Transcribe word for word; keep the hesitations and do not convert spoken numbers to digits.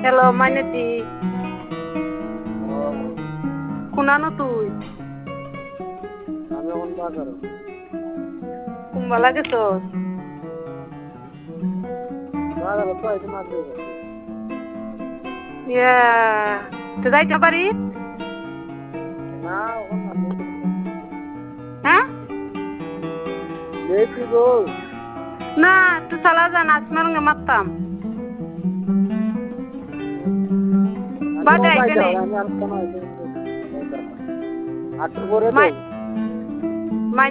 hello মাইনেতি কোনানো তুই আমি এখন বাজার কুম্বালা গেছস বাজার তো আইতে মাছ ধরে ইয়া তো যাইতে পারি না এখন না হ্যাঁ লেট গো না তুই চালা যা নাচ মারঙ্গে মারতাম আমি বাদে যাই আইতে নেই আমি আর কোন আইতে আট করে মাই দেই